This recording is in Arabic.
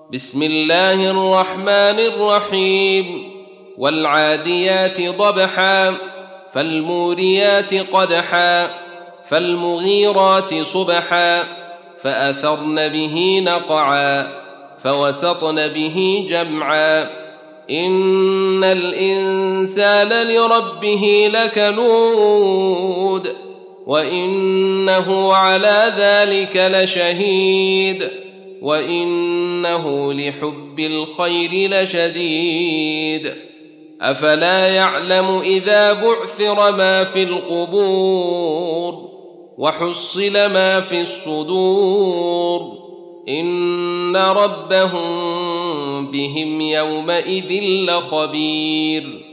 بسم الله الرحمن الرحيم والعاديات ضبحا فالموريات قدحا فالمغيرات صبحا فأثرن به نقعا فوسطن به جمعا إن الإنسان لربه لكنود وإنه على ذلك لشهيد وإنه لحب الخير لشديد أفلا يعلم إذا بعثر ما في القبور وحصل ما في الصدور إن ربهم بهم يومئذ لخبير